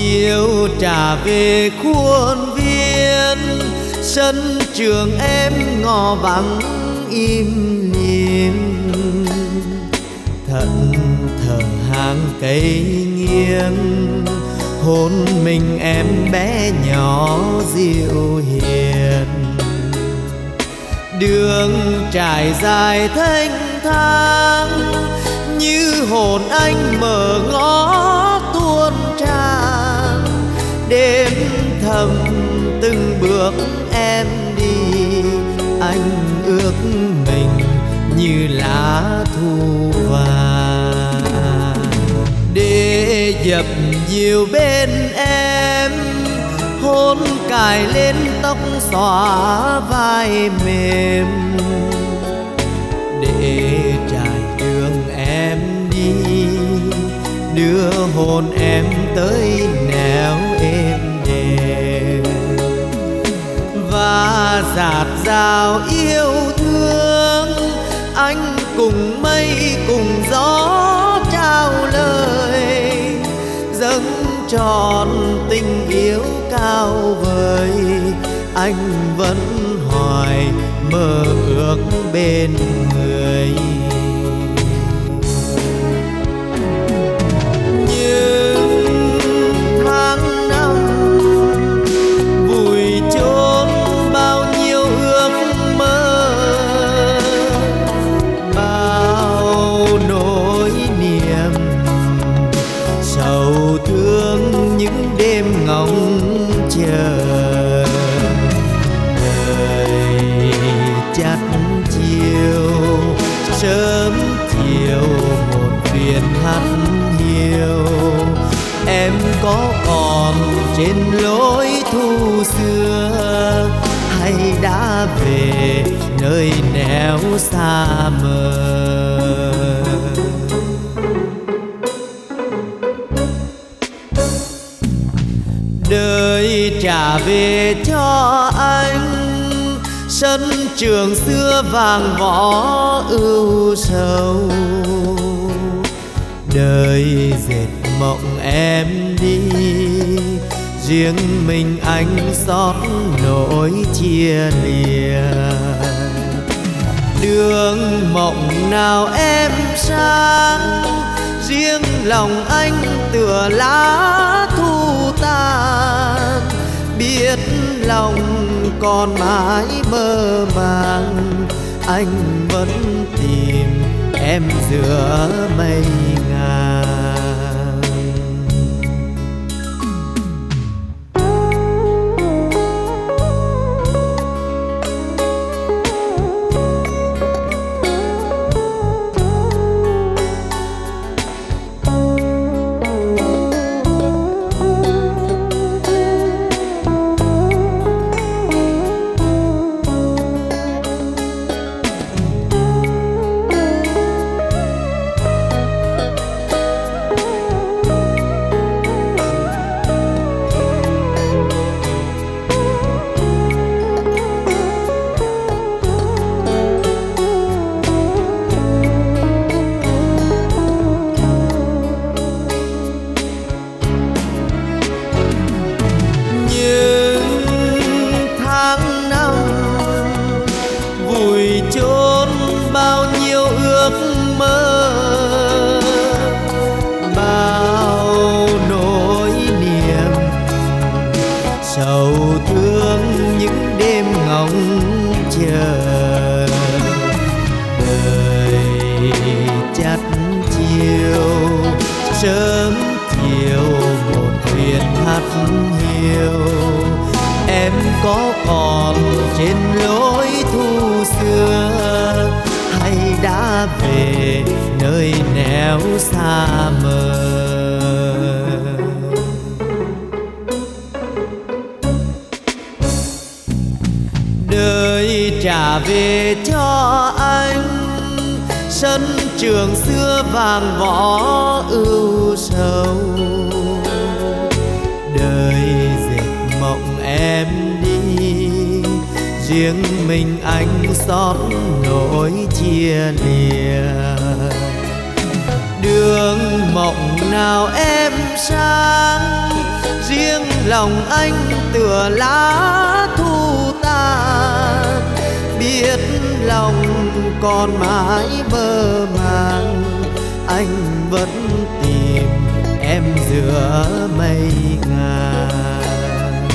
chiều trả về khuôn viên, sân trường em ngỏ vắng im lìm. Thận thờ hàng cây nghiêng, hôn mình em bé nhỏ dịu hiền. Đường trải dài thênh thang, như hồn anh mở ngõ tuôn tràn. Đêm thầm từng bước em đi, anh ước mình như lá thu vàng. Để dập dìu bên em, hôn cài lên tóc xõa vai mềm. Để trải đường em đi, đưa hồn em tới nẻo êm đềm. Và dạt dào yêu thương, anh cùng mây cùng gió trao lời. Dâng tròn tình yêu cao vời, anh vẫn hoài mơ ước bên người. Nhưng tháng năm vùi chôn bao nhiêu ước mơ, bao nỗi niềm sầu thương những đêm ngóng chờ. Đời chắt chiều sớm chiều một phiền hắt hiu. Em có còn trên lối thu xưa, hay đã về nơi nẻo xa mờ. Đời trả về cho anh sân trường xưa vàng võ ưu sầu. Đời dệt mộng em đi, riêng mình anh xót nỗi chia lìa. Đường mộng nào em sang, riêng lòng anh tựa lá thu tàn. Biết lòng còn mãi mơ màng, anh vẫn tìm em giữa mây ngàn. Chôn bao nhiêu ước mơ, bao nỗi niềm sầu thương những đêm ngóng chờ. Đời chắt chiều sớm chiều một thuyền hắt hiu. Em có còn trên lối thu xưa, hay đã về nơi nẻo xa mờ. Đời trả về cho anh sân trường xưa vàng võ ưu sầu. Đời dệt mộng em đi, riêng mình anh xót nỗi chia lìa. Đường mộng nào em sang, lòng anh tựa lá thu tàn, biết lòng còn mãi mơ màng, anh vẫn tìm em giữa mây ngàn.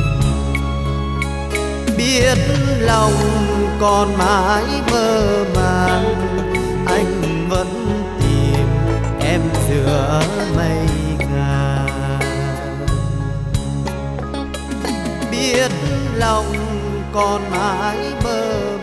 Biết lòng còn mãi mơ màng, anh vẫn tìm em giữa mây ngàn. Biết lòng còn mãi mơ